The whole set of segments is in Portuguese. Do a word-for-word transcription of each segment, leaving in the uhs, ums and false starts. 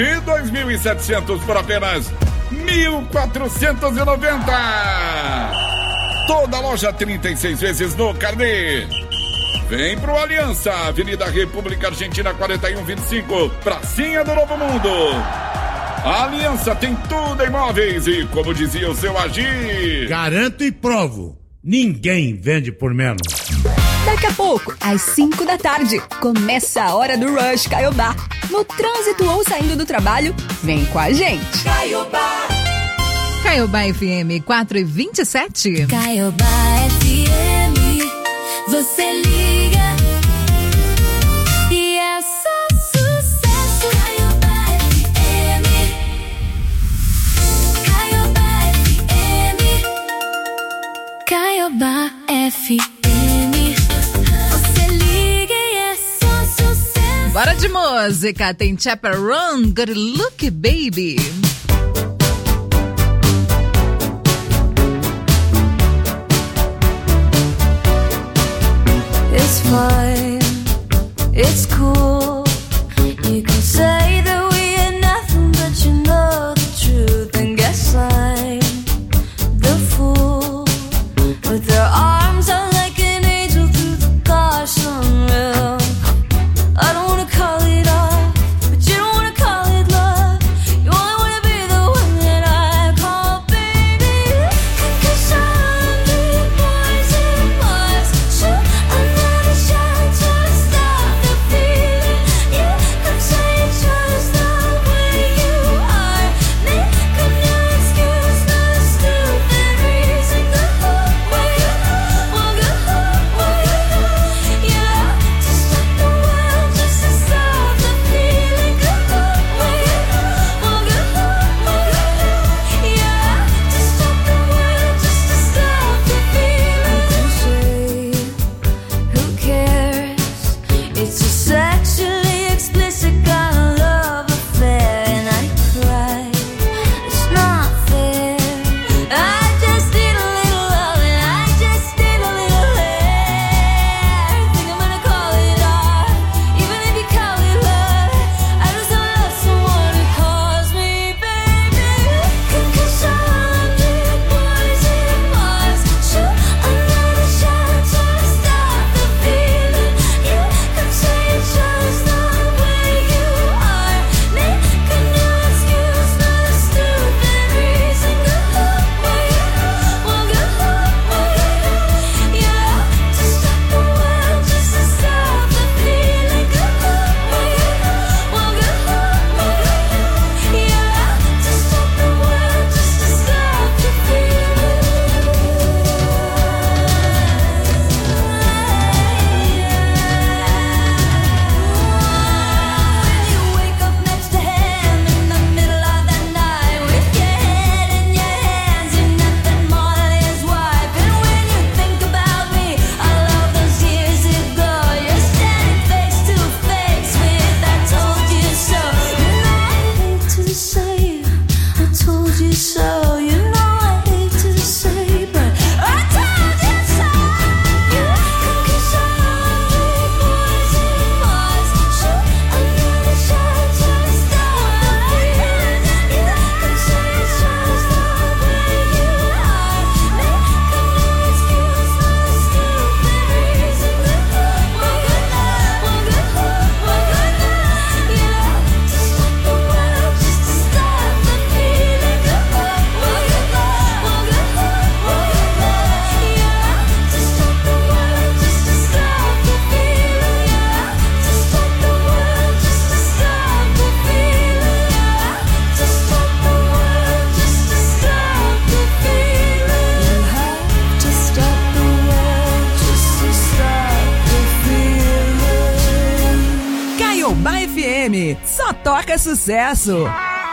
E dois mil e setecentos por apenas mil quatrocentos e noventa. Toda loja trinta e seis vezes no carnê. Vem pro Aliança, Avenida República Argentina quarenta e um vinte e cinco, pracinha do Novo Mundo. A Aliança tem tudo em móveis e, como dizia o seu Agir, garanto e provo, ninguém vende por menos. Daqui a pouco, às cinco da tarde, começa a hora do Rush Caiobá. No trânsito ou saindo do trabalho, vem com a gente. Caiobá. Caiobá F M quatro e vinte e sete. Caiobá F M, você liga e é só sucesso. Caiobá F M, Caiobá F M, Caiobá F M, você liga e é só sucesso. Bora de música, tem Chaperone, Good Look Baby. It's fine, it's cool. You can say that we ain't nothing, but you know the truth. And guess I'm the fool with their arms out like an angel through the car sunroof. I don't wanna call it off, but you don't wanna call it love. You only wanna be the one that I call baby. Cause I'm the boys and boys. Shoot another shot to stop the feeling. You could say just the way you are. Make a new excuse, no stupid reason. Go where you want, go where you yeah, to stop the world, just to stop the feeling. Go where you want, go yeah, to stop the world, just to stop the feeling. Who cares? It's a sexually explicit kind of love affair, and I cry. It's not fair. I just need a little love, and I just need a little hair. Think I'm gonna call it art, even if you call it love. I just don't love someone who calls me baby. Cause I'm the boys and boys. Shoot another shot to stop the feeling. You could say just the way you are. Make a new excuse, no stupid reason. Go where you want, go yeah, to stop the world, just to stop the feeling. Go where you want, go yeah, to stop the world, just to stop the feeling. When you wake up next to him in the middle of the night with your head in your hands, you're nothing more than his wife. And when you think about me, all of those years ago, you're standing face to face with I told you so. You know I hate to say it, I told you so. You know I hate to say, but I told you so. Cause I'm the boys and boys. Shoot another shot to stop the feeling. You could say it's just the way you are. Make a new excuse, no stupid reason. Go where you want, go yeah, to stop the world, just to stop the feeling. Go where you want, go yeah, to stop the world, just to stop the feeling. Yeah, to stop the world, just to stop the feeling. Yeah, to stop the world, just to stop the feeling. You have to stop the world, just to stop the feeling. Caiobá F M, só toca sucesso.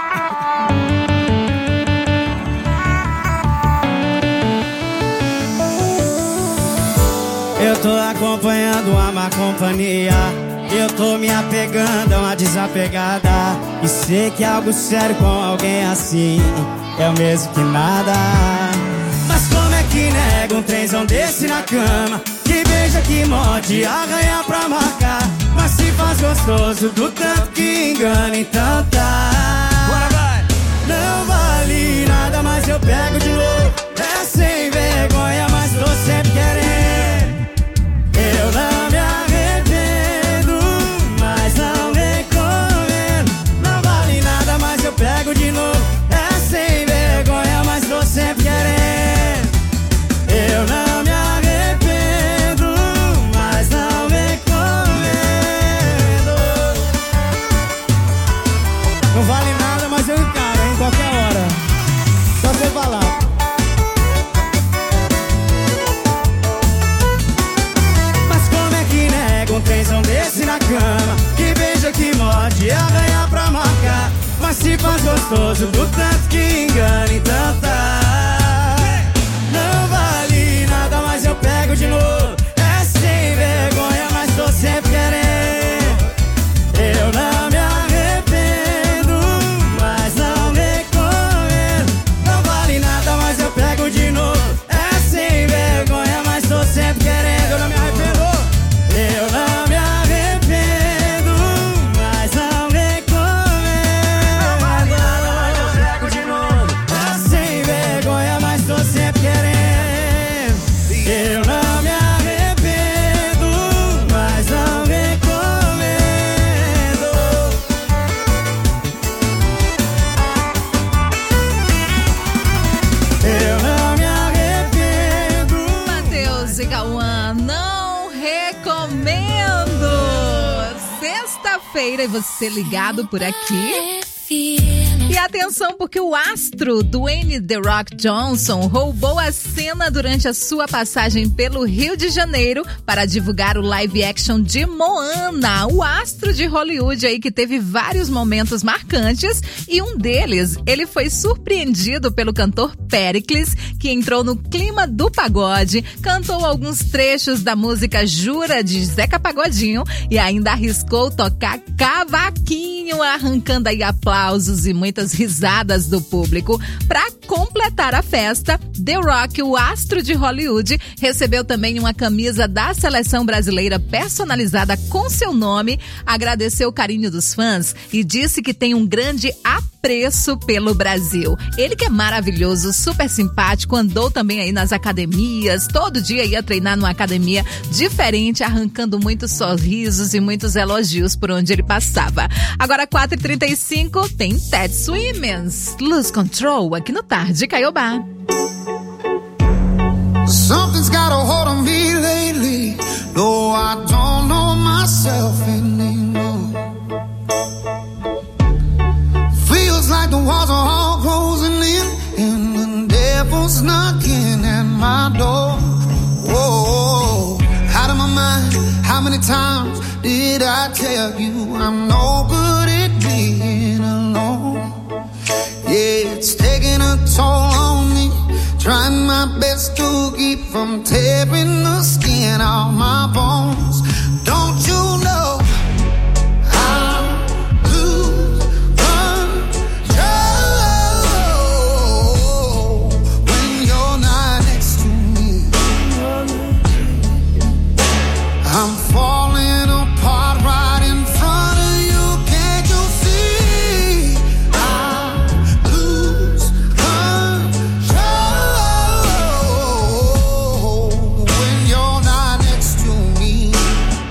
Eu tô acompanhando a má companhia. Eu tô me apegando a uma desapegada. E sei que algo sério com alguém assim é o mesmo que nada. Mas como é que nega um trenzão desse na cama? Que que beija, que morde, arranha pra marcar, mas se faz gostoso do tanto que engana, então tá. Bora, vai! Não vale nada, mas eu pego de novo. É sem vergonha, mas tô sempre querendo. Eu não me arrependo, mas não recomendo. Não vale nada, mas eu pego de novo. É sem vergonha, mas tô sempre querendo. Eu não me arrependo, mas não recomendo. Não vale nada, mas eu encaro, hein, qualquer hora. Só você falar. Mas como é que nega um trenzão desse na cama? Que beija, que morde, arranha pra marcar, mas se faz gostoso do tanto que engana, então tá. Não vale nada, mas eu pego de novo. É sem vergonha, mas tô sempre querendo. Eu não me arrependo, mas não recomendo. Não vale nada, mas eu pego de novo. É sem vergonha, mas tô sempre querendo. Eu não me arrependo. Eu não me arrependo, mas não recomendo. Não vale nada, mas eu pego de novo. É sem vergonha, mas tô sempre querendo. Eu não me arrependo, mas não recomendo. Eu não me arrependo. Matheus e Cauã, não recomendo. Sexta-feira e você ligado por aqui. E atenção, porque o astro Dwayne The Rock Johnson roubou a cena durante a sua passagem pelo Rio de Janeiro para divulgar o live action de Moana. O astro de Hollywood aí que teve vários momentos marcantes e um deles, ele foi surpreendido pelo cantor Péricles, que entrou no clima do pagode, cantou alguns trechos da música Jura de Zeca Pagodinho e ainda arriscou tocar cavaquinho, arrancando aí aplausos e muitas risadas do público. Para completar a festa, The Rock, o astro de Hollywood, recebeu também uma camisa da seleção brasileira personalizada com seu nome, agradeceu o carinho dos fãs e disse que tem um grande apreço pelo Brasil. Ele que é maravilhoso, super simpático, andou também aí nas academias, todo dia ia treinar numa academia diferente, arrancando muitos sorrisos e muitos elogios por onde ele passava. Agora, quatro e trinta e cinco, tem Ted Swimmers, Lose Control, aqui no Tarde Caiobá. Something's got a hold on me lately. No, I don't know myself anymore. Feels like the walls are all closing in and the devil's knocking at my door. Whoa, out of my mind. How many times did I tell you I'm no good at being alone? Yeah, it's taking a toll on me. Trying my best to keep from tearing the skin off my bones. Don't you know I lose control when you're not next to me? I'm falling apart right in front of you. Can't you see? I lose control when you're not next to me.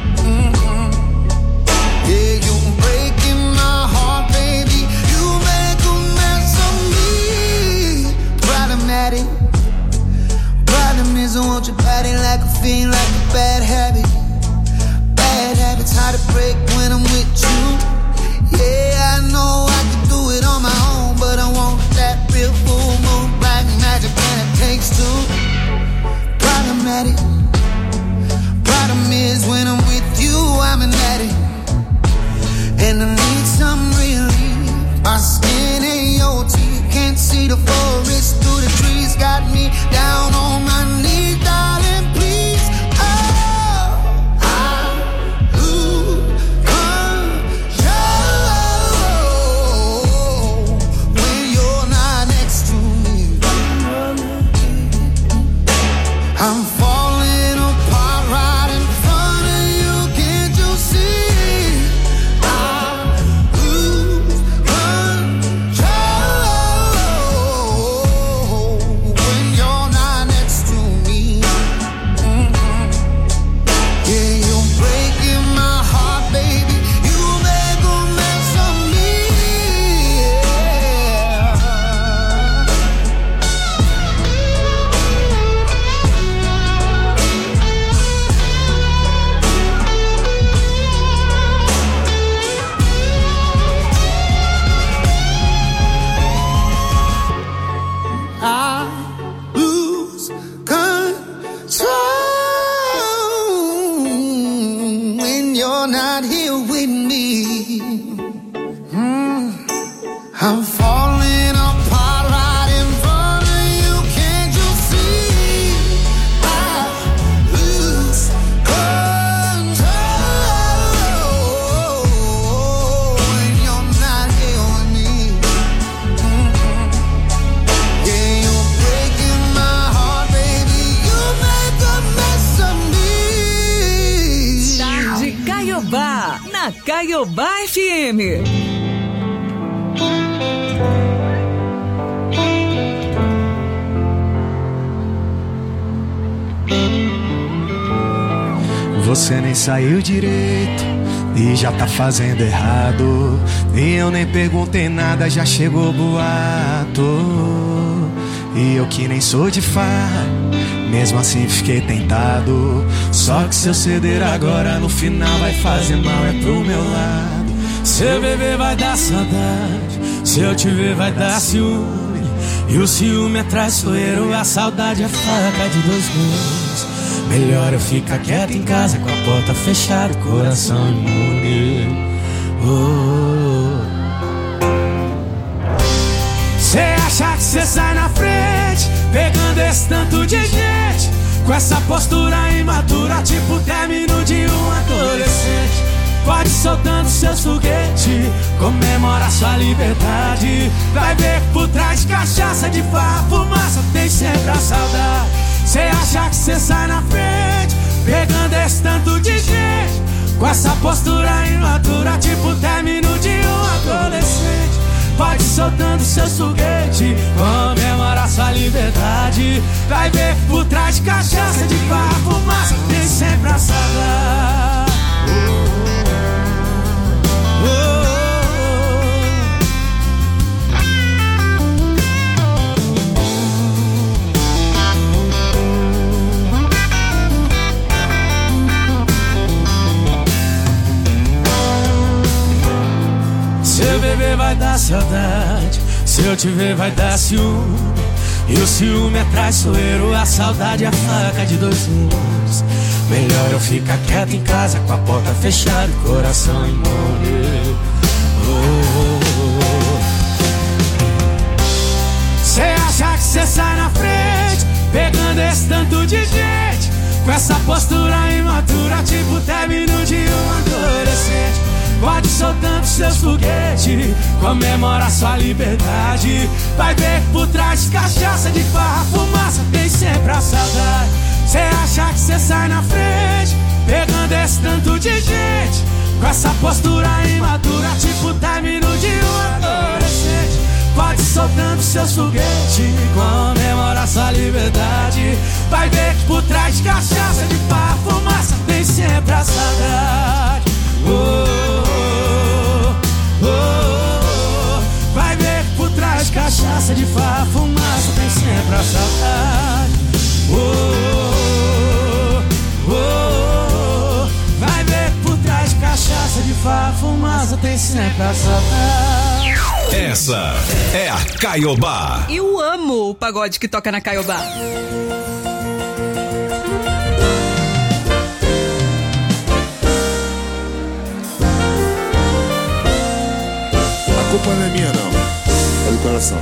I'm falling apart right in front of you. Can't you see? I lose control when you're not here with me. Mm-hmm. Yeah, you're breaking my heart, baby. You make a mess of me. Tarde Caiobá, na Caiobá F M. Você nem saiu direito e já tá fazendo errado. E eu nem perguntei nada, já chegou boato. E eu que nem sou de farra, mesmo assim fiquei tentado. Só que se eu ceder agora, no final vai fazer mal, é pro meu lado. Se eu beber vai dar saudade, se eu te ver vai dar ciúme. E o ciúme é traiçoeiro, a saudade é faca de dois gumes. Melhor eu ficar quieto em casa, com a porta fechada, coração imune. Oh. Cê acha que cê sai na frente, pegando esse tanto de gente, com essa postura imatura, tipo término de um adolescente. Pode soltando seus foguetes, comemora sua liberdade. Vai ver que por trás de cachaça, de farra, fumaça, tem sempre a saudade. Cê acha que cê sai na frente, pegando esse tanto de gente, com essa postura imatura, tipo término de um adolescente. Pode soltando seus foguetes, comemora sua liberdade. Vai ver que por trás de cachaça, de farra, fumaça, tem sempre a saudade. Oh, oh, oh. Se eu beber vai dar saudade, se eu te ver vai dar ciúme. E o ciúme é traiçoeiro, a saudade é a faca de dois gumes. Melhor eu ficar quieto em casa, com a porta fechada, coração imune. Oh, oh, oh. Cê acha que cê sai na frente, pegando esse tanto de gente, com essa postura imatura, tipo término de um adolescente. Pode soltando seus foguetes, comemora sua liberdade. Vai ver que por trás de cachaça, de farra, fumaça, tem sempre a saudade. Cê acha que cê sai na frente, pegando esse tanto de gente, com essa postura imatura, tipo término de um adolescente. Pode soltando seus foguetes, comemora sua liberdade. Vai ver que por trás de cachaça, de farra, fumaça, tem sempre a saudade. Oh, oh, oh, oh. Vai ver que por trás de cachaça, de farra, fumaça, tem sempre a saudade. Oh, oh, oh, oh. Vai ver que por trás de cachaça, de farra, fumaça, tem sempre a saudade. Essa é a Caiobá. Eu amo o pagode que toca na Caiobá. A culpa não é minha não, é do coração.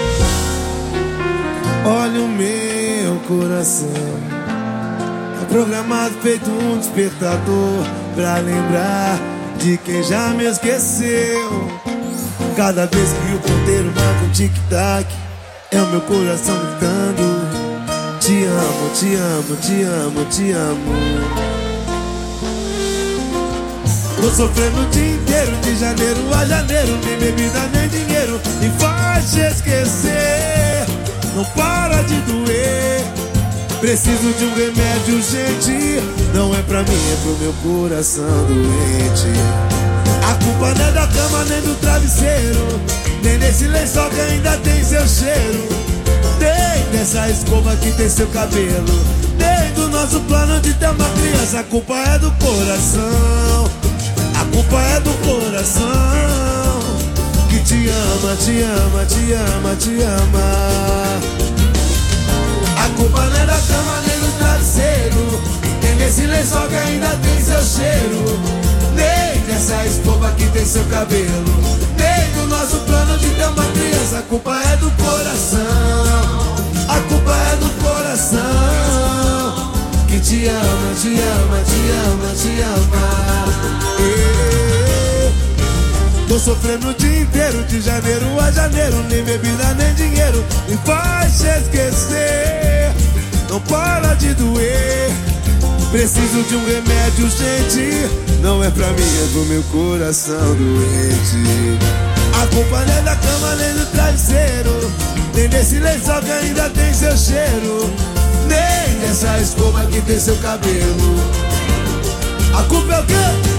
Olha o meu coração, é programado feito um despertador, pra lembrar de quem já me esqueceu. Cada vez que o ponteiro marca um tic-tac, é o meu coração gritando: te amo, te amo, te amo, te amo. Tô sofrendo o dia inteiro, de janeiro a janeiro, nem bebida nem dinheiro me faz te esquecer. Não para de doer, preciso de um remédio urgente. Não é pra mim, é pro meu coração doente. A culpa não é da cama nem do travesseiro, nem desse lençol que ainda tem seu cheiro, nem dessa escova que tem seu cabelo, nem do nosso plano de ter uma criança. A culpa é do coração, a culpa é do coração, que te ama, te ama, te ama, te ama. A culpa não é da cama nem do travesseiro, nem desse lençol que ainda tem seu cheiro, nem dessa escova que tem seu cabelo, nem do nosso plano de ter te ama. E... tô sofrendo o dia inteiro, de janeiro a janeiro. Nem bebida, nem dinheiro me faz te esquecer. Não para de doer, preciso de um remédio urgente. Não é pra mim, é pro meu coração doente. A culpa não é da cama nem do travesseiro, nem desse lençol que ainda tem seu cheiro, nem dessa escova que tem seu cabelo. A culpa é o quê?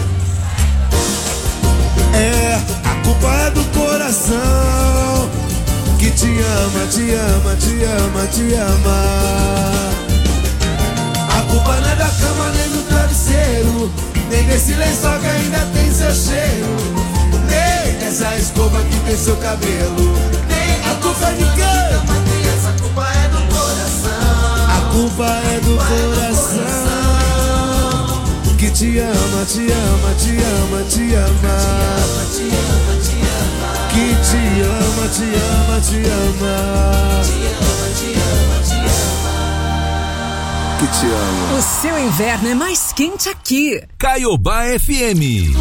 É, a culpa é do coração que te ama, te ama, te ama, te ama. A culpa não é da cama nem do travesseiro, nem desse lençol que ainda tem seu cheiro, nem dessa escova que tem seu cabelo. Nem a culpa é de quem? A culpa é do coração. A culpa é do coração que te ama, te ama, te ama, te ama. Que te ama, te ama, te ama. Que te ama. O seu inverno é mais quente aqui. Caiobá F M.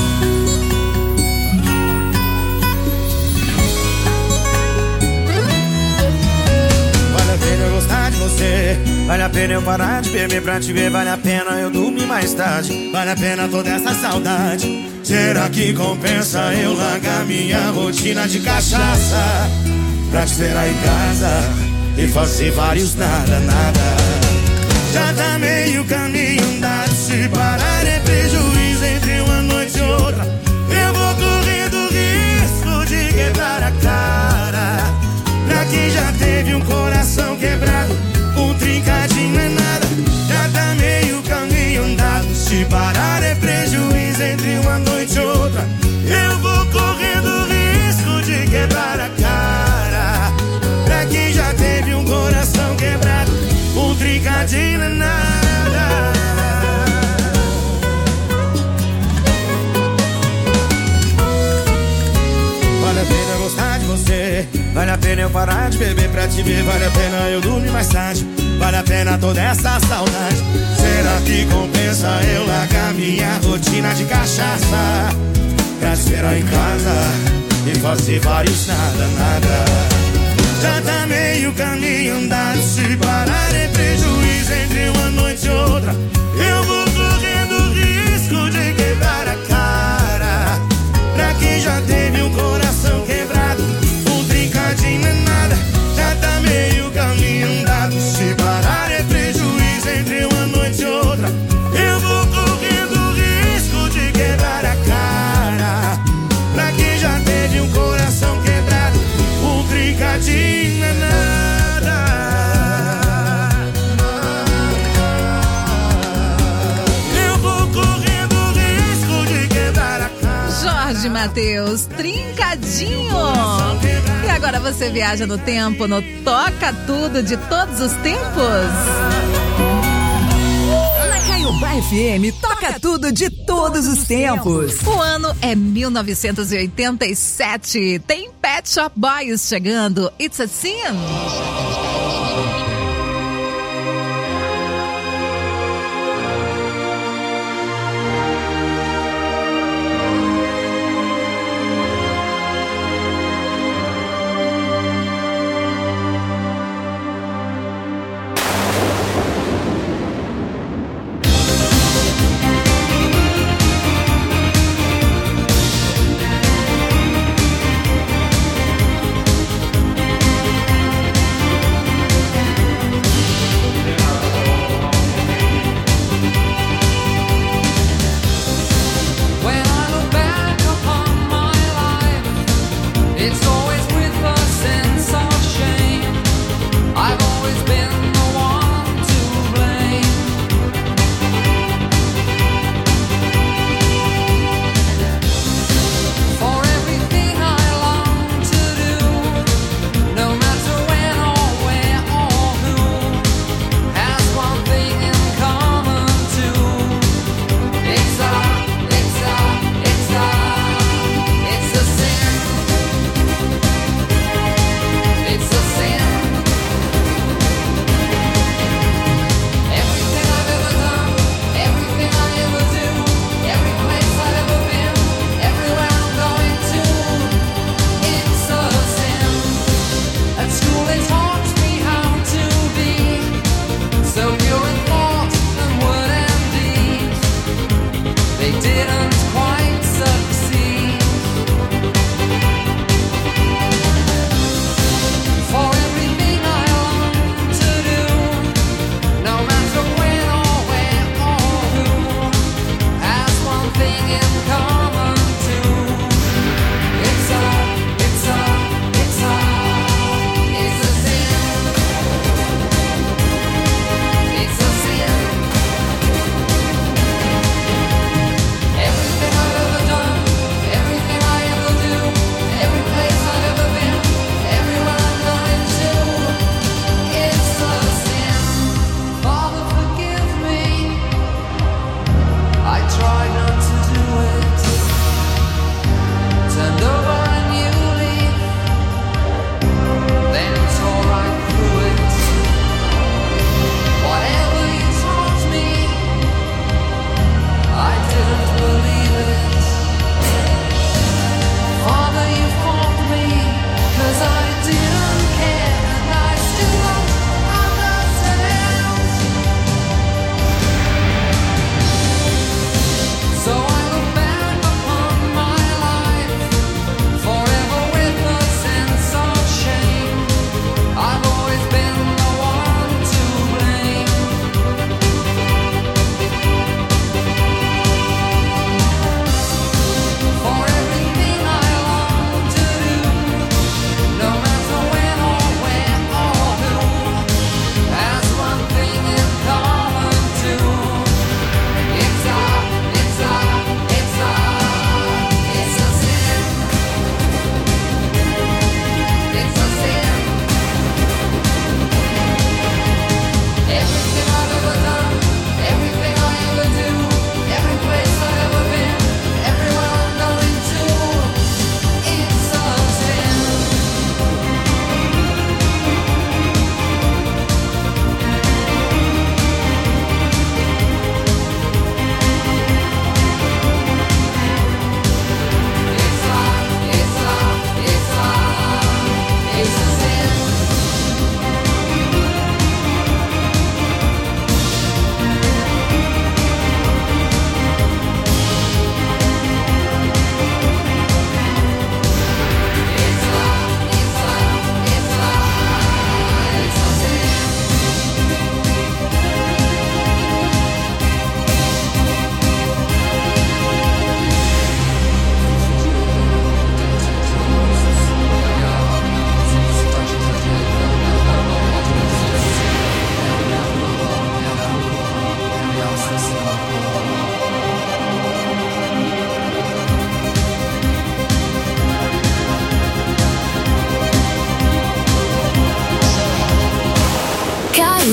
Vale a pena eu gostar de você, vale a pena eu parar de beber pra te ver, vale a pena eu dormir mais tarde, vale a pena toda essa saudade. Será que compensa eu largar minha rotina de cachaça pra te esperar em casa e fazer vários nada, nada? Já tá meio caminho andado, se parar é prejuízo entre uma noite e outra. Eu vou correndo risco de quebrar a cara. Pra quem já teve um coração quebrado, um trincadinho é nada. Já tá meio caminho andado, se parar é prejuízo entre uma noite e outra. Eu vou correndo risco de quebrar a cara. Pra quem já teve um coração quebrado, um trincadinho é nada. Vale a pena gostar de você, vale a pena eu parar de beber pra te ver, vale a pena eu dormir mais tarde, vale a pena toda essa saudade. Será que compensa eu largar minha rotina de cachaça pra te esperar em casa e fazer vários nada, nada? Já tá meio caminho andado, se parar é prejuízo entre uma noite e outra. Eu vou correndo risco de quebrar a cara. Pra quem já teve um coração quebrado, um trincadinho é nada. Já tá meio caminho andado, se parar é prejuízo entre uma noite e outra. Eu vou correndo risco de quebrar a cara. Pra quem já teve um coração quebrado, um trincadinho é nada. Eu vou correndo risco de quebrar a cara. Jorge Mateus, Trincadinho. E agora você viaja no tempo, no Toca Tudo de todos os tempos. Na Caiobá F M, toca tudo de todos os tempos. O ano é mil novecentos e oitenta e sete. Tem Pet Shop Boys chegando. It's a Sin.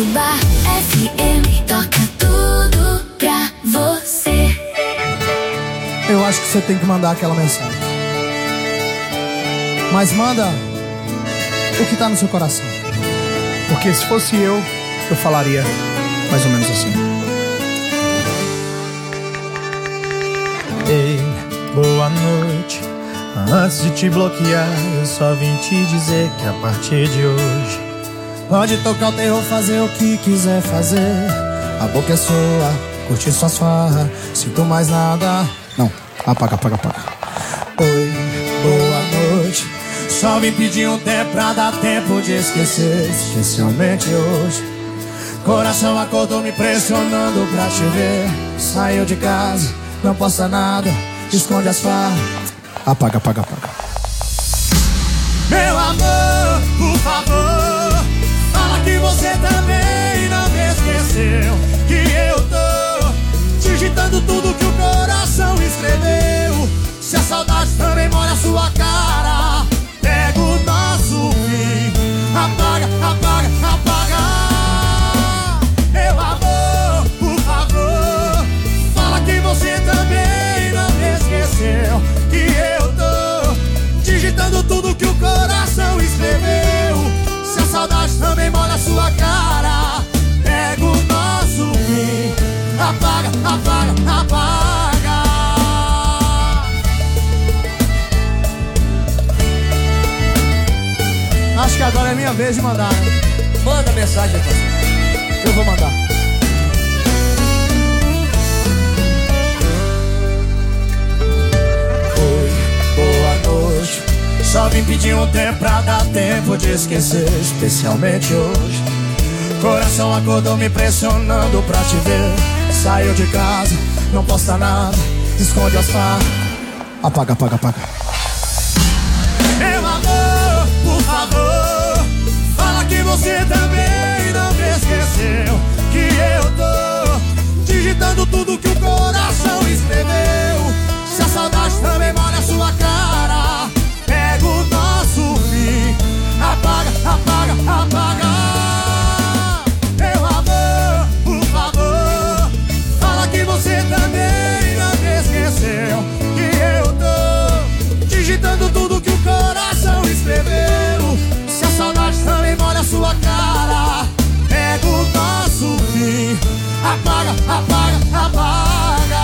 Caiobá F M, toca tudo pra você. Eu acho que você tem que mandar aquela mensagem. Mas manda o que tá no seu coração. Porque se fosse eu, eu falaria mais ou menos assim. Ei, boa noite. Antes de te bloquear, eu só vim te dizer que a partir de hoje pode tocar o terror, fazer o que quiser fazer. A boca é sua, curtir suas farras. Sinto mais nada. Não, apaga, apaga, apaga. Oi, boa noite. Só vim pedir um tempo pra dar tempo de esquecer. Especialmente hoje. Coração acordou me pressionando pra te ver. Saiu de casa, não posta nada, esconde as farras. Apaga, apaga, apaga. Meu amor, por favor, fala que você também não me esqueceu. Que eu tô digitando tudo que o coração escreveu. Se a saudade também molha a sua cara, pega o nosso fim. Apaga, apaga, apaga. Meu amor, por favor, fala que você também não me esqueceu. Que eu tô digitando tudo que o coração escreveu. Se a saudade também molha a sua cara, pega o nosso fim. Apaga, apaga, apaga. Acho que agora é minha vez de mandar, né? Manda mensagem, parceiro. Eu vou mandar. Só vim pedir um tempo pra dar tempo de esquecer. Especialmente hoje. Coração acordou me pressionando pra te ver. Saiu de casa, não posta nada, esconde as farras. Apaga, apaga, apaga. Meu amor, por favor, fala que você também não me esqueceu. Que eu tô digitando tudo que o coração escreveu. Se a saudade também molha a sua cara, pega o nosso fim. Apaga, apaga, apaga. Meu amor, por favor, fala que você também não me esqueceu. Que eu tô digitando tudo que o coração escreveu. Se a saudade também molha a sua cara, pega o nosso fim. Apaga, apaga, apaga.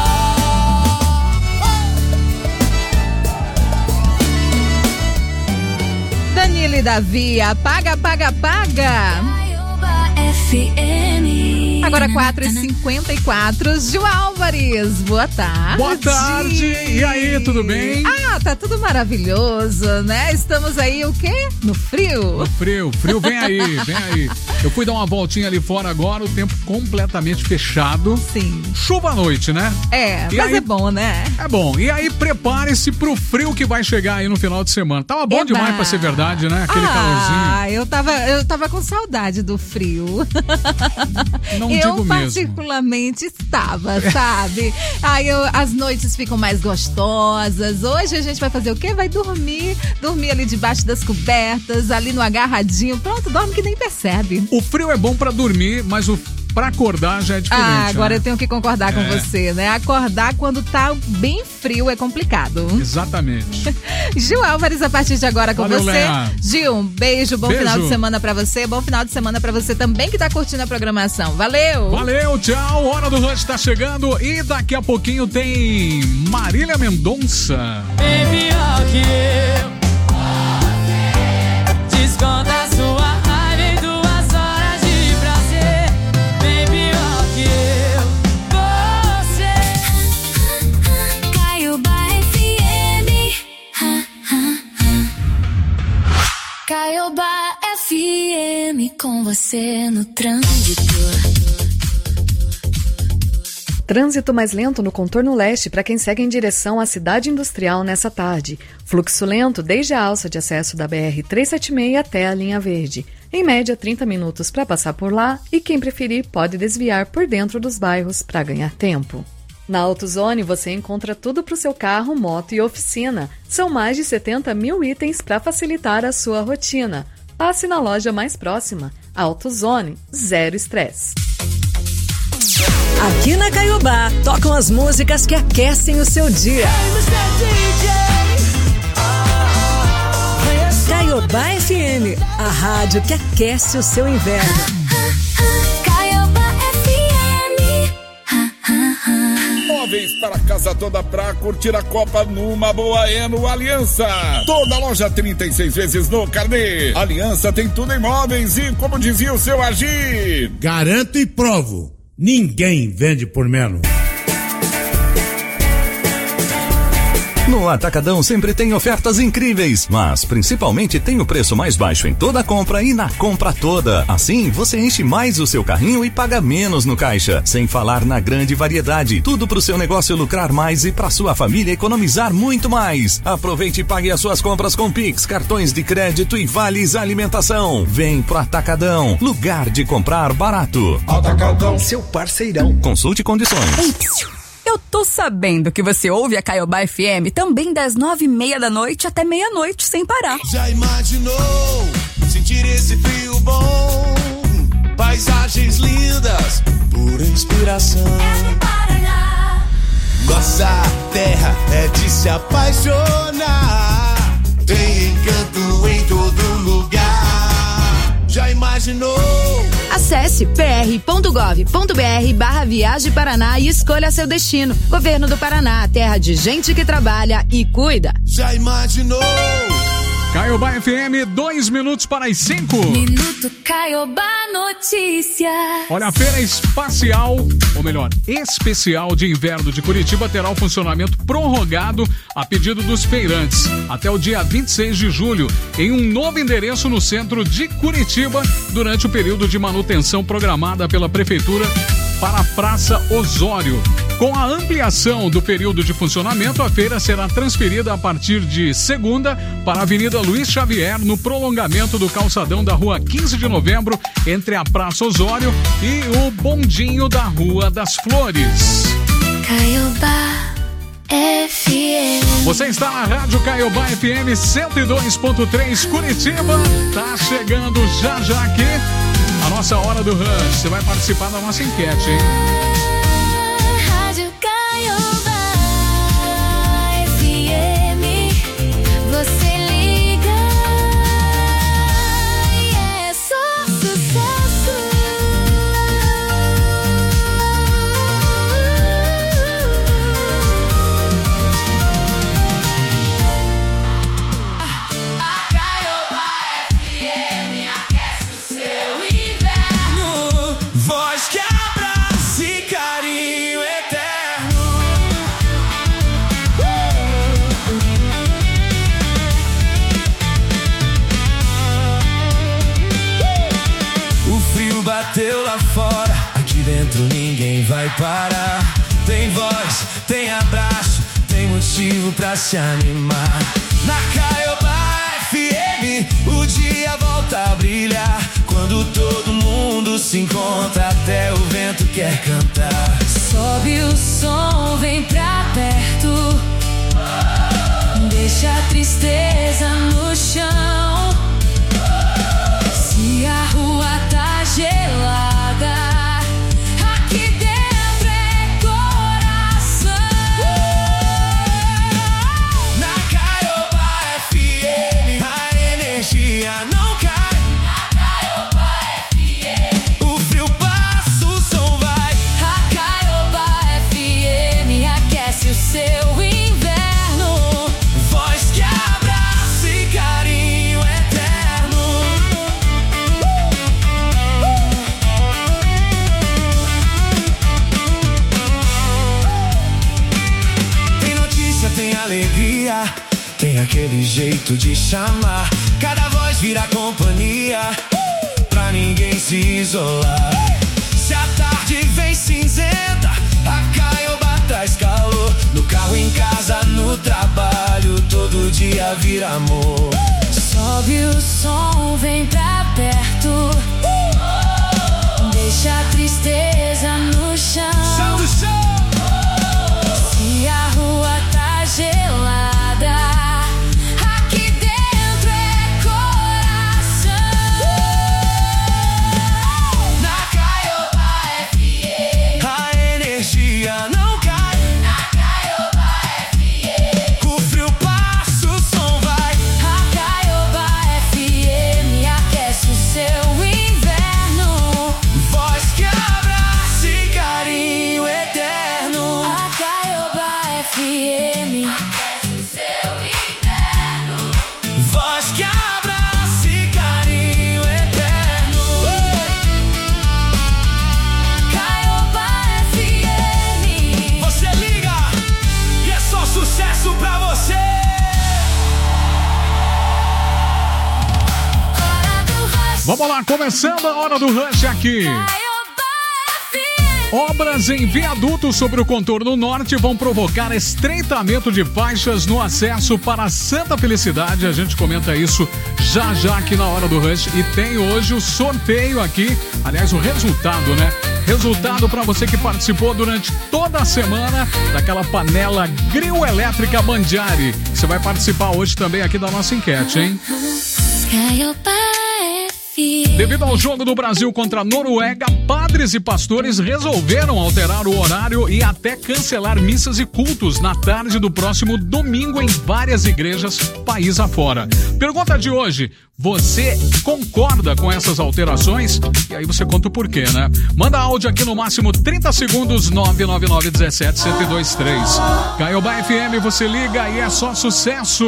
Danilo e Davi, apaga, apaga, apaga. F M. Agora quatro e cinquenta e quatro. Gil Álvares, boa tarde. Boa tarde, e aí, tudo bem? Ah, tá tudo maravilhoso, né? Estamos aí, o quê? No frio? No frio, frio vem aí, vem aí. Eu fui dar uma voltinha ali fora agora, o tempo completamente fechado. Sim. Chuva à noite, né? É, e mas aí, é bom, né? É bom. E aí, prepare-se pro frio que vai chegar aí no final de semana. Tava bom Eba. demais pra ser verdade, né? Aquele ah, calorzinho. Ah, eu tava, eu tava com saudade do frio. Não eu digo particularmente mesmo. estava, sabe? Aí eu, as noites ficam mais gostosas. Hoje a gente vai fazer o quê? Vai dormir, dormir ali debaixo das cobertas, ali no agarradinho. Pronto, dorme que nem percebe. O frio é bom pra dormir, mas o pra acordar já é diferente. Ah, agora né? eu tenho que concordar com É. você, né? Acordar quando tá bem frio é complicado. Exatamente. Gil Álvares, a partir de agora com Valeu, você. Léa. Gil, um beijo, bom Beijo. final de semana pra você. Bom final de semana pra você também que tá curtindo a programação. Valeu! Valeu, tchau. Hora do Rush tá chegando e daqui a pouquinho tem Marília Mendonça. Baby, ó que eu desconta a sua raiva em duas horas de prazer. Baby, ó que eu, você Caiobá F M. Caiobá F M com você no trânsito. Trânsito mais lento no contorno leste para quem segue em direção à cidade industrial nessa tarde. Fluxo lento desde a alça de acesso da B R trezentos e setenta e seis até a linha verde. Em média, trinta minutos para passar por lá e quem preferir pode desviar por dentro dos bairros para ganhar tempo. Na AutoZone você encontra tudo para o seu carro, moto e oficina. São mais de setenta mil itens para facilitar a sua rotina. Passe na loja mais próxima. AutoZone, zero estresse. Aqui na Caiobá, tocam as músicas que aquecem o seu dia. Caiobá F M, a rádio que aquece o seu inverno. Caiobá F M. Móveis para a casa toda pra curtir a Copa numa boa é no Aliança. Toda loja trinta e seis vezes no carnê. Aliança tem tudo em móveis e, como dizia o seu Agir, garanto e provo, ninguém vende por menos. No Atacadão sempre tem ofertas incríveis, mas principalmente tem o preço mais baixo em toda compra e na compra toda. Assim, você enche mais o seu carrinho e paga menos no caixa. Sem falar na grande variedade. Tudo pro seu negócio lucrar mais e pra sua família economizar muito mais. Aproveite e pague as suas compras com Pix, cartões de crédito e vales alimentação. Vem pro Atacadão, lugar de comprar barato. Atacadão, seu parceirão. Consulte condições. Eu tô sabendo que você ouve a Caiobá F M também das nove e meia da noite até meia-noite sem parar. Já imaginou sentir esse frio bom? Paisagens lindas, pura inspiração. É no Paraná. Nossa terra é de se apaixonar. Tem encanto em todo lugar. Já imaginou? Acesse p r ponto gov ponto b r barra Viagem Paraná e escolha seu destino. Governo do Paraná, terra de gente que trabalha e cuida. Já imaginou? Caiobá F M, dois minutos para as cinco. Minuto Caiobá Notícias. Olha, a Feira Espacial, ou melhor, Especial de Inverno de Curitiba terá o funcionamento prorrogado a pedido dos feirantes até o dia vinte e seis de julho, em um novo endereço no centro de Curitiba, durante o período de manutenção programada pela Prefeitura para a Praça Osório. Com a ampliação do período de funcionamento, a feira será transferida a partir de segunda para a Avenida Luiz Xavier, no prolongamento do calçadão da Rua quinze de novembro, entre a Praça Osório e o bondinho da Rua das Flores. Caiobá F M. Você está na Rádio Caiobá F M cento e dois ponto três Curitiba. Tá chegando já já aqui a nossa hora do Rush. Você vai participar da nossa enquete, hein? Rádio Caiobá F M. Você liga e é só sucesso. Voz que abraça e carinho eterno. O frio bateu lá fora, aqui dentro ninguém vai parar. Tem voz, tem abraço, tem motivo pra se animar. Na Caiobá F M, o dia volta a brilhar. Quando todo mundo se encontra, até o vento quer cantar. Sobe o som, vem pra perto. Deixa a tristeza no chão. Se a rua tá gelada, aqui dentro é coração. Na Caiobá F M, a energia não cai. O frio passa, o som vai. A Caiobá F M aquece o seu inverno. Voz que abraça e carinho eterno. Tem notícia, tem alegria, tem aquele jeito de chamar. Cada voz vira companhia, pra ninguém se isolar. Se a tarde vem cinzenta, a Caiobá traz calor. No carro, em casa, no trabalho, todo dia vira amor. Sobe o som, vem pra perto. Deixa a tristeza no chão. Se a rua tá gelada, aqui dentro é coração. Vamos lá, começando a hora do Rush aqui. Obras em viaduto sobre o contorno norte vão provocar estreitamento de faixas no acesso para Santa Felicidade. A gente comenta isso já já aqui na hora do Rush. E tem hoje o sorteio aqui, aliás, o resultado, né? Resultado para você que participou durante toda a semana daquela panela grill elétrica Mandiari. Você vai participar hoje também aqui da nossa enquete, hein? Devido ao jogo do Brasil contra a Noruega, padres e pastores resolveram alterar o horário e até cancelar missas e cultos na tarde do próximo domingo em várias igrejas, país afora. Pergunta de hoje, você concorda com essas alterações? E aí você conta o porquê, né? Manda áudio aqui no máximo trinta segundos, nove nove nove um sete sete dois três. Caiobá F M, você liga e é só sucesso!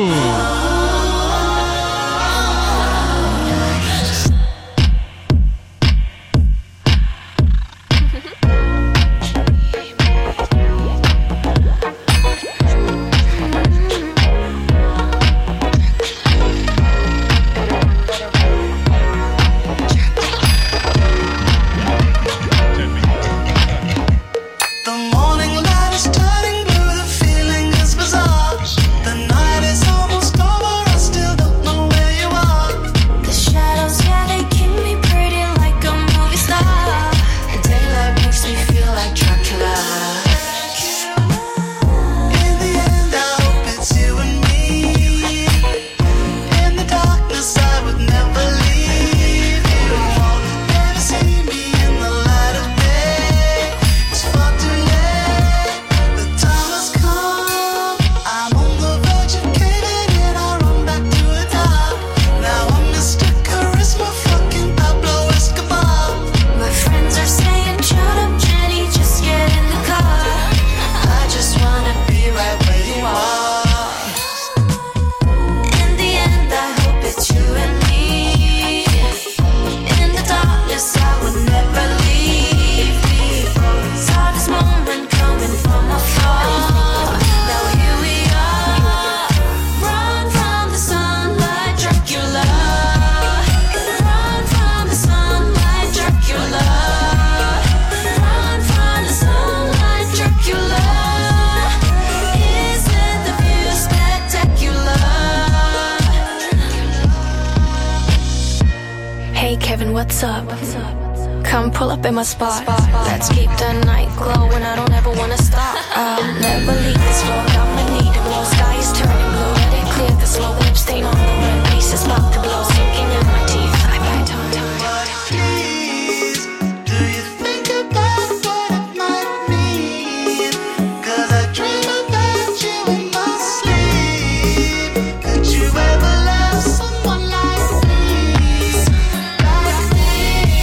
What's up? Come pull up in my spot. Let's keep the night glowing. I don't ever wanna stop. I'll never leave this road. I'ma need to blow. Sky is turning blue. Let it clear the slow lip stain on the red. Face is about to blow. Sinking in my teeth. I bite tongue tongue. Please, do you think about what it might mean? 'Cause I dream about you in my sleep. Could you ever love someone like me? Like me?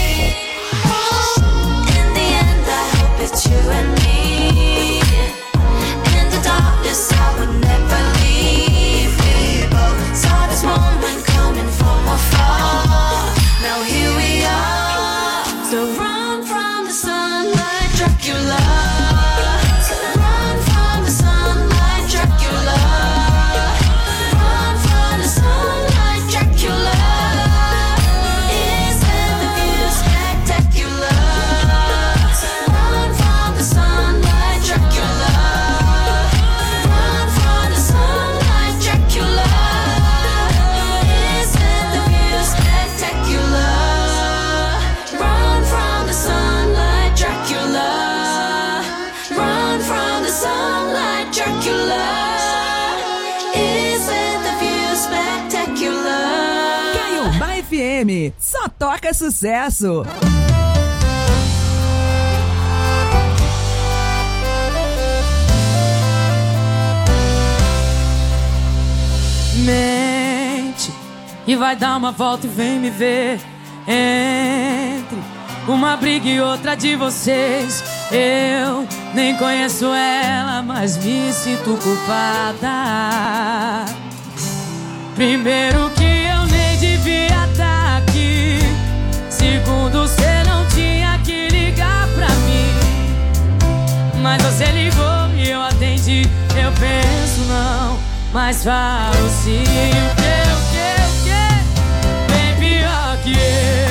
In the end, I hope it's you and me. In the darkness, I would never leave. We both saw this moment coming from afar. Now here we are. So run from the sunlight, Dracula. So run from the sunlight, Dracula. Run from the sunlight, Dracula. Isn't the view spectacular? Run from the sunlight, Dracula. Run from the sunlight, Dracula. Isn't the view spectacular? Run from the sunlight, Dracula. Run from the sunlight, Dracula. Isn't the view spectacular? Caiobá F M, só toca sucesso. Mente e vai dar uma volta e vem me ver. Entre uma briga e outra de vocês, eu nem conheço ela, mas me sinto culpada. Primeiro que eu nem devia estar aqui. Segundo, você não tinha que ligar pra mim. Mas você ligou e eu atendi. Eu penso não, mas falo sim. O que, o que, o que? Bem pior que eu.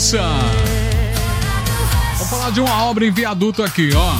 Aliança. Vou falar de uma obra em viaduto aqui, ó.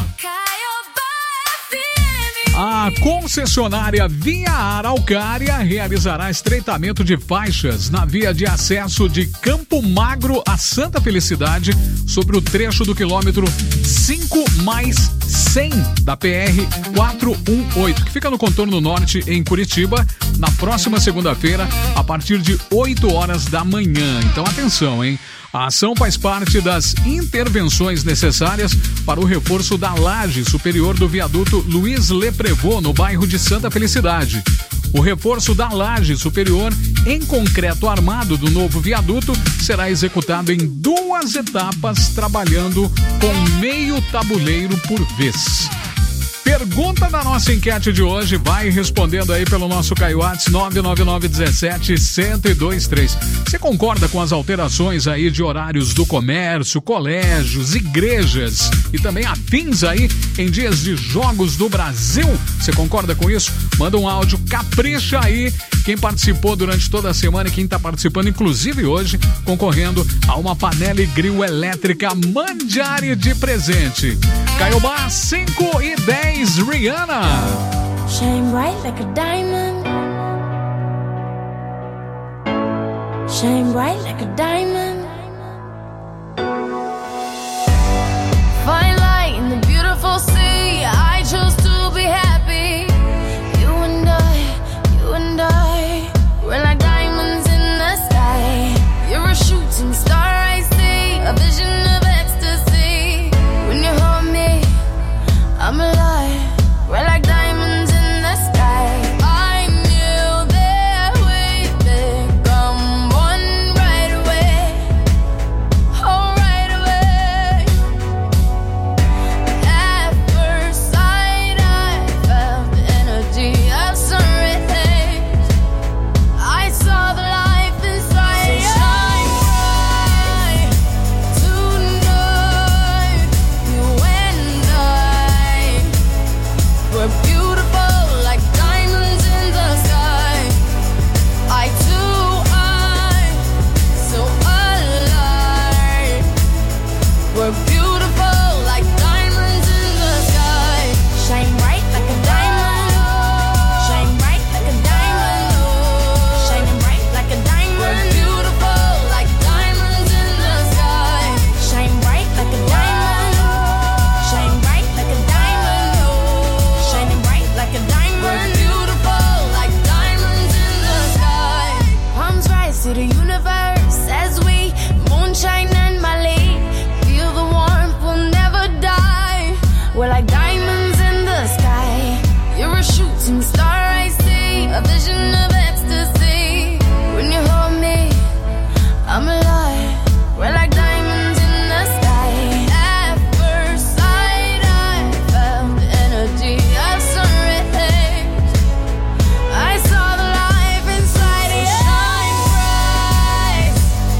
A concessionária Via Araucária realizará estreitamento de faixas na via de acesso de Campo Magro a Santa Felicidade sobre o trecho do quilômetro cinco mais cem da P R quatrocentos e dezoito, que fica no contorno norte em Curitiba, na próxima segunda-feira, a partir de oito horas da manhã. Então atenção, hein? A ação faz parte das intervenções necessárias para o reforço da laje superior do viaduto Luiz Leprevô, no bairro de Santa Felicidade. O reforço da laje superior em concreto armado do novo viaduto será executado em duas etapas, trabalhando com meio tabuleiro por vez. Pergunta da nossa enquete de hoje, vai respondendo aí pelo nosso Caiuates nove nove nove um sete, um zero dois três. Você concorda com as alterações aí de horários do comércio, colégios, igrejas e também afins aí em dias de Jogos do Brasil? Você concorda com isso? Manda um áudio, capricha aí. Quem participou durante toda a semana e quem está participando, inclusive hoje, concorrendo a uma panela e grill elétrica Mandiari de presente. Caiobá, cinco e dez, Rihanna. Shine bright like a diamond. Shine bright like a diamond. Fine light in the beautiful sea. I chose to be happy. You and I, you and I, we're like diamonds in the sky. You're a shooting star, I see, a vision of ecstasy. When you hold me, I'm alive. We're like diamonds in the sky. I knew that we'd become one right away. Oh, right away. At first sight, I felt the energy of sun rays. I saw the life inside. So shine bright tonight. You and I, we're beautiful like diamonds in the sky. I too, I'm so alive. We're beautiful like diamonds in the sky. Shine bright like a diamond. Shine bright like a diamond. Shining bright like a diamond. We're beautiful like diamonds in the sky. Shine bright like a diamond. Shine bright like a diamond. Shining bright like a diamond. We're beautiful like diamonds in the sky. Palms rise to the universe as we moonshine and Mali. Feel the warmth, we'll never die. We're like diamonds in the sky. You're a shooting star, I see, a vision of ecstasy. When you hold me, I'm alive. We're like diamonds in the sky. At first sight, I felt the energy of sun rays. I saw the life inside you. Shine bright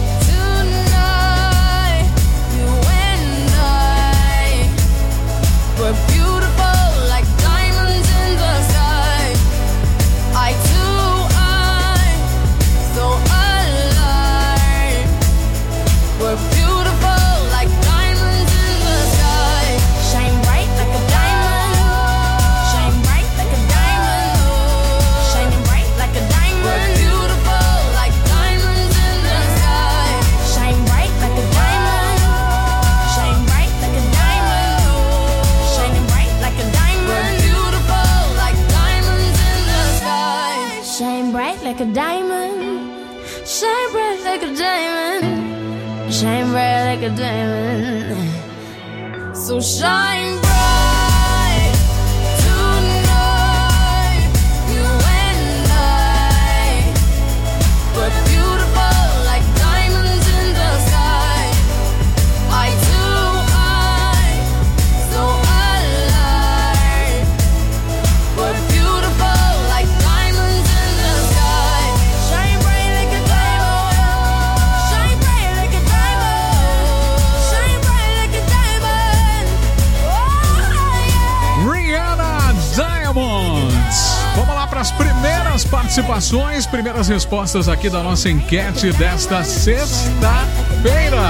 tonight. You and I, we're beautiful like diamonds in the sky. I too, I'm so alive. We're beautiful like diamonds in the sky. Shine bright like a diamond. Shine bright like a diamond. Shining bright like a diamond. We're beautiful like diamonds in the sky. Shine bright like a diamond. Shine bright like a diamond. Shining bright like a diamond. We're beautiful like diamonds in the sky. Shine bright like a diamond. Shine bright like a diamond. Shine bright like a diamond. So shine bright tonight. You and I, we're beautiful like diamonds in the sky. I too, I'm so alive. We're beautiful like diamonds in the sky. Shine bright like a diamond. Shine bright like a diamond. Shine bright like a diamond. Oh, yeah. Rihanna Diamonds. Vamos lá para as primeiras participações, primeiras respostas aqui da nossa enquete desta sexta-feira.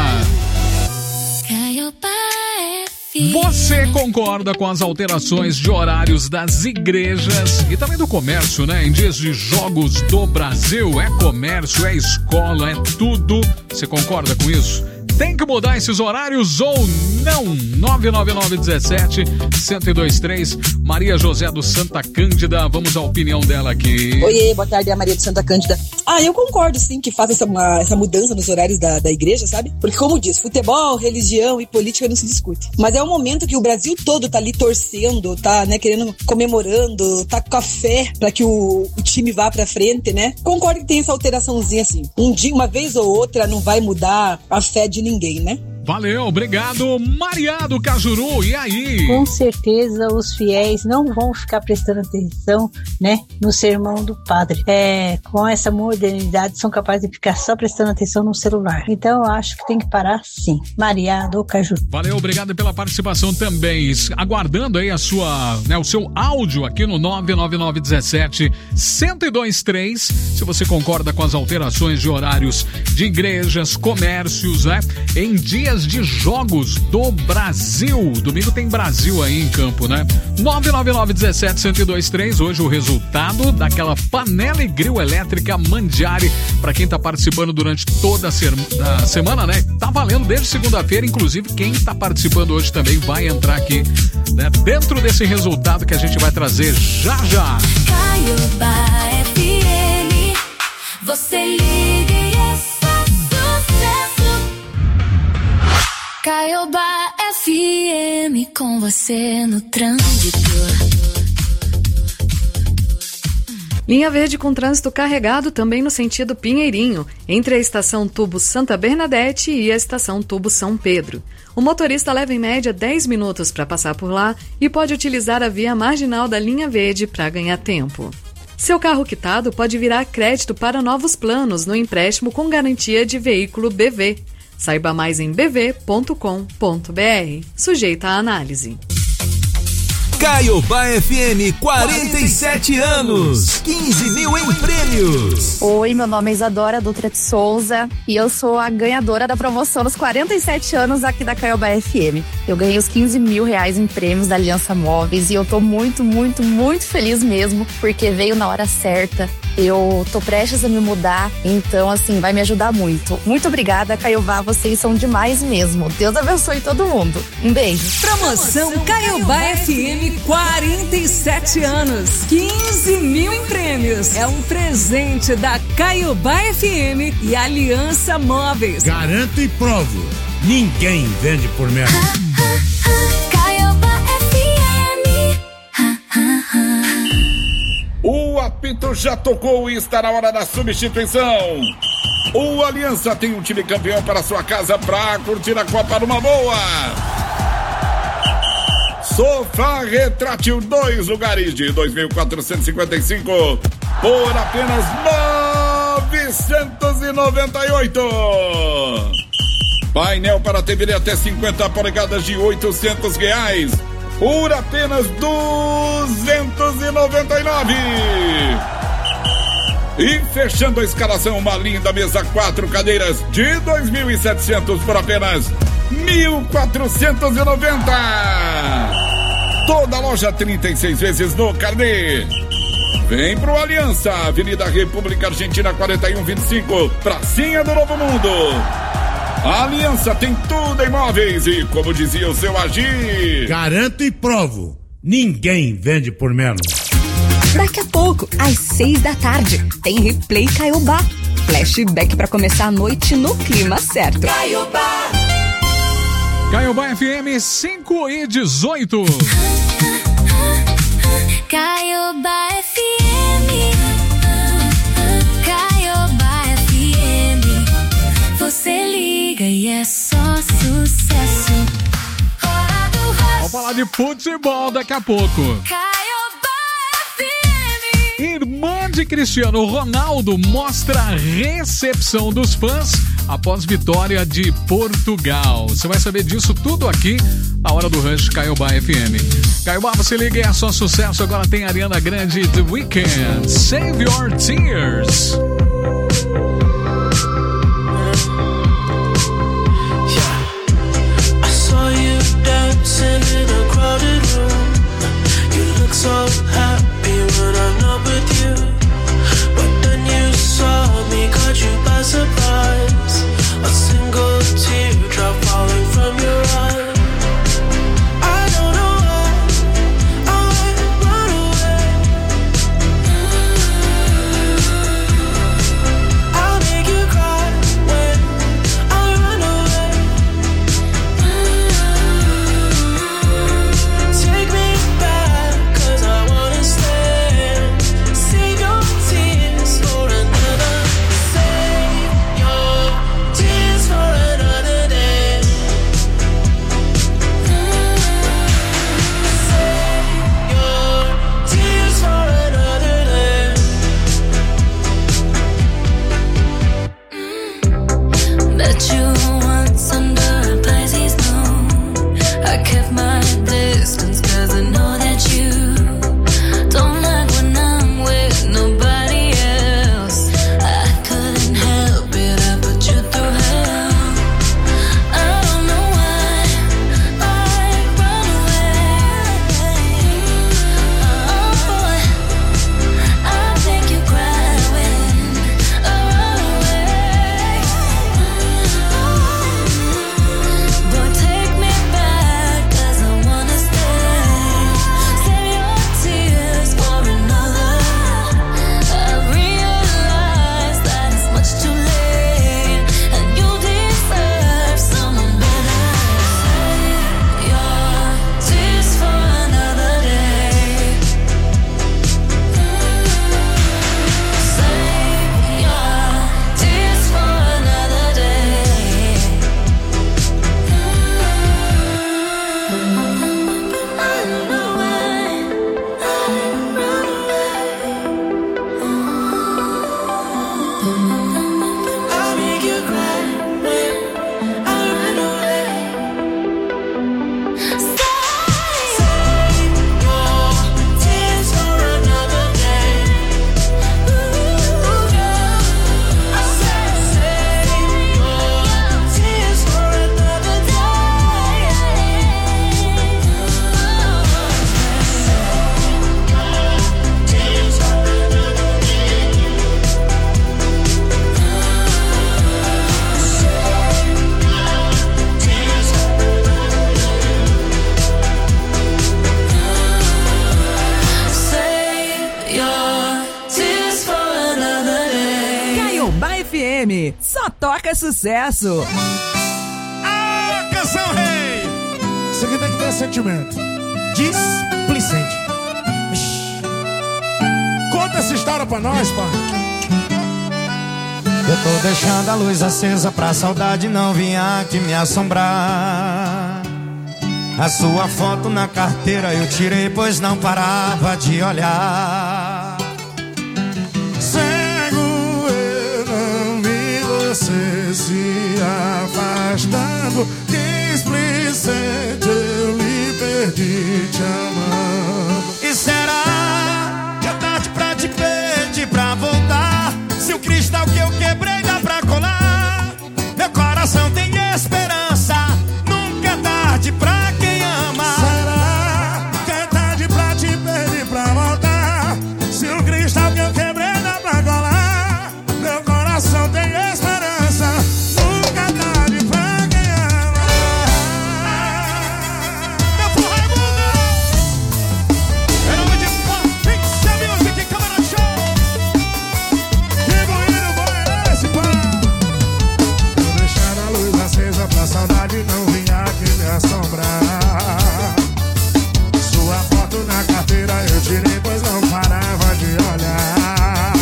Você concorda com as alterações de horários das igrejas e também do comércio, né? Em dias de jogos do Brasil, é comércio, é escola, é tudo. Você concorda com isso? Tem que mudar esses horários ou não? nove nove nove um sete, um dois três, Maria José do Santa Cândida, vamos à opinião dela aqui. Oiê, boa tarde, é a Maria do Santa Cândida. Ah, eu concordo sim que faça essa, uma, essa mudança nos horários da, da igreja, sabe? Porque como diz, futebol, religião e política não se discute. Mas é um momento que o Brasil todo tá ali torcendo, tá, né, querendo, comemorando, tá com a fé pra que o, o time vá pra frente, né? Concordo que tem essa alteraçãozinha assim. Um dia, uma vez ou outra, não vai mudar a fé de ninguém, né? Valeu, obrigado, Maria do Cajuru, e aí? Com certeza os fiéis não vão ficar prestando atenção, né, no sermão do padre. É, com essa modernidade são capazes de ficar só prestando atenção no celular. Então eu acho que tem que parar sim. Maria do Cajuru. Valeu, obrigado pela participação também. Aguardando aí a sua, né, o seu áudio aqui no nove nove nove um sete, um dois três, se você concorda com as alterações de horários de igrejas, comércios, né, em dias de jogos do Brasil. Domingo tem Brasil aí em campo, né? nove nove nove um sete, um dois três. Hoje o resultado daquela panela e grill elétrica Mandiari, para quem tá participando durante toda a, ser- a semana, né? Tá valendo desde segunda-feira, inclusive quem tá participando hoje também vai entrar aqui, né? Dentro desse resultado que a gente vai trazer já já. Caiobá F M, você liga e é só sucesso. Caiobá F M, com você no trânsito. Linha verde com trânsito carregado também no sentido Pinheirinho, entre a estação Tubo Santa Bernadette e a estação Tubo São Pedro. O motorista leva em média dez minutos para passar por lá e pode utilizar a via marginal da linha verde para ganhar tempo. Seu carro quitado pode virar crédito para novos planos no empréstimo com garantia de veículo B V. Saiba mais em b v ponto com ponto b r. Sujeita à análise. Caiobá F M, quarenta e sete anos, quinze mil em prêmios. Oi, meu nome é Isadora Dutra de Souza e eu sou a ganhadora da promoção dos quarenta e sete anos aqui da Caiobá F M. Eu ganhei os quinze mil reais em prêmios da Aliança Móveis e eu tô muito, muito, muito feliz mesmo, porque veio na hora certa. Eu tô prestes a me mudar, então assim, vai me ajudar muito. Muito obrigada, Caiobá, vocês são demais mesmo. Deus abençoe todo mundo. Um beijo. Promoção Caiobá F M, quarenta e sete anos, quinze mil em prêmios. É um presente da Caiobá F M e Aliança Móveis. Garanto e provo, ninguém vende por menos. Caiobá F M. O apito já tocou e está na hora da substituição. O Aliança tem um time campeão para sua casa para curtir a Copa numa boa. Sofá retrátil, dois lugares de dois mil quatrocentos e cinquenta e cinco por apenas novecentos e noventa e oito. Painel para T V até cinquenta polegadas de oitocentos reais por apenas duzentos e noventa e nove. E fechando a escalação, uma linda mesa, quatro cadeiras de dois mil e setecentos por apenas mil quatrocentos e noventa. Toda loja trinta e seis vezes no carnê. Vem pro Aliança, Avenida República Argentina quarenta e um vinte e cinco, pracinha do Novo Mundo. A Aliança tem tudo em móveis e, como dizia o seu Agir, garanto e provo, ninguém vende por menos. Daqui a pouco, às seis da tarde, tem Replay Caiobá. Flashback para começar a noite no clima certo. Caiobá. Caiobá F M cinco e dezoito. Caiobá F M. Caiobá F M. Você liga e é só sucesso. Hora do rush. Vamos falar de futebol daqui a pouco. Caiobá F M. Irmã de Cristiano Ronaldo mostra a recepção dos fãs após vitória de Portugal. Você vai saber disso tudo aqui na hora do Rush Caiobá F M. Caiobá, você liga e é só sucesso. Agora tem Ariana Grande, The Weeknd, Save Your Tears. Dancing in a crowded room. You look so happy when I'm not with you. But then you saw me, caught you by surprise. A single teardrop falling from your eye. I don't know why I run away. I'll make you cry when I run away. Take me back, 'cause I wanna stay. Save your tears for another. Save your tears for another day. Save your tears for another day. Met you once under a Pisces moon. I kept my distance 'cause I know that you don't like when I'm with nobody else. I couldn't help it, I put you through hell. I don't know why I run away. Oh, I make you cry when I run away. But take me back, 'cause I wanna stay. Save your tears for another. I realize that it's much too late, and you deserve someone better. Save your tears for another day. Save your tears for another day. I don't know why I run away. I'll make you cry when I run away. Save your tears for another day. Ooh, girl. I said save your tears for another day. Tears for another day. Save your tears for another day. Caiobá F M, só toca sucesso. Ah, canção rei! Isso aqui tem que ter sentimento. Displicente. Ixi. Conta essa história pra nós, pai. Eu tô deixando a luz acesa pra saudade não vir aqui me assombrar. A sua foto na carteira eu tirei, pois não parava de olhar. Cego eu não vi você se afastando. Displicente eu lhe perdi te amando. E será que é tarde pra te pedir pra voltar? Se o cristal que eu quebrei dá pra colar. Meu coração tem esperança, nunca é tarde pra quem ama. Será que é tarde pra te pedir pra voltar? Se o cristal que eu quebrei dá pra colar. Meu coração tem esperança, nunca é tarde pra quem ama. Meu porra é mundo. Em nome de Pix Music, Câmara Show. Que bonito, bom é esse, pá. Tô deixando a luz acesa pra saudade não vir aqui me assombrar. Sua foto na carteira eu tirei, pois não parava de olhar.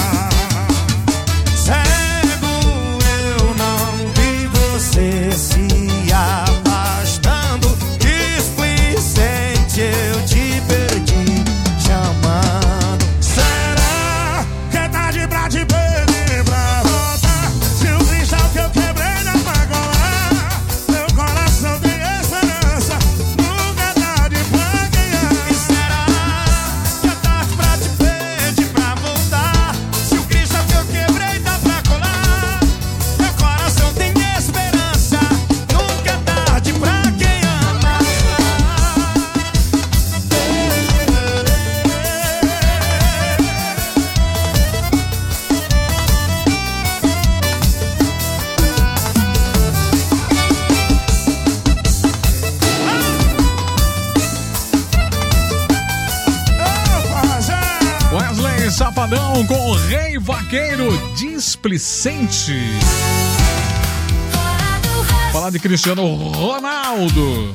Cego eu não vi você se afastando. Displicente eu te perdi te amando. Será que é tarde pra te pedir pra voltar? Se o cristal que eu quebrei Wesley Safadão com o Rei Vaqueiro Displicente. Falar de Cristiano Ronaldo.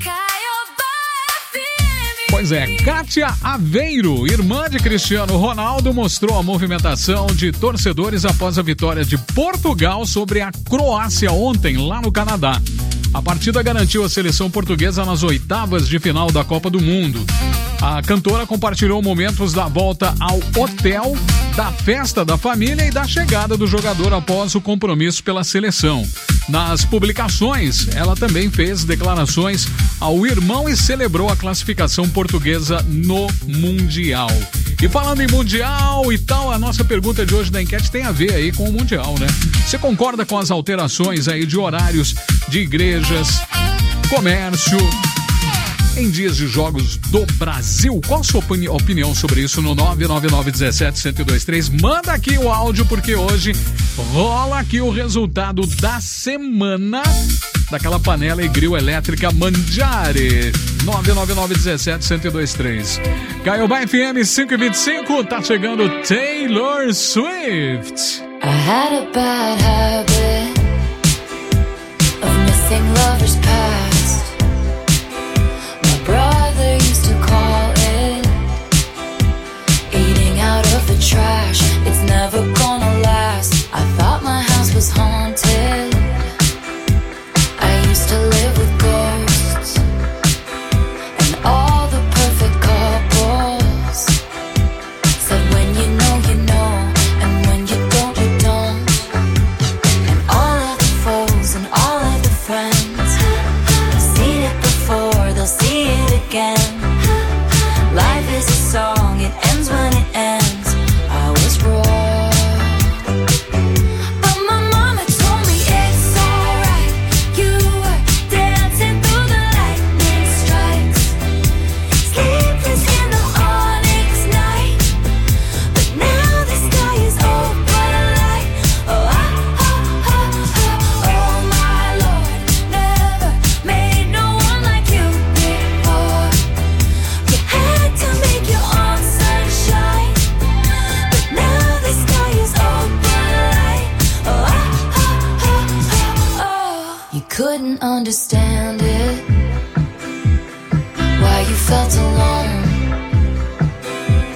Pois é, Kátia Aveiro, irmã de Cristiano Ronaldo, mostrou a movimentação de torcedores após a vitória de Portugal sobre a Croácia ontem, lá no Canadá. A partida garantiu a seleção portuguesa nas oitavas de final da Copa do Mundo. A cantora compartilhou momentos da volta ao hotel, da festa da família e da chegada do jogador após o compromisso pela seleção. Nas publicações, ela também fez declarações ao irmão e celebrou a classificação portuguesa no Mundial. E falando em Mundial e tal, a nossa pergunta de hoje da enquete tem a ver aí com o Mundial, né? Você concorda com as alterações aí de horários de igrejas, comércio, em dias de jogos do Brasil? Qual a sua opini- opinião sobre isso no nove nove nove um sete, um zero dois três? Manda aqui o áudio, porque hoje rola aqui o resultado da semana daquela panela e grill elétrica Mangiare. nove nove nove um sete, um zero dois três. Caiobá F M cinco e vinte e cinco, tá chegando Taylor Swift. I had a bad habit of missing lovers' past.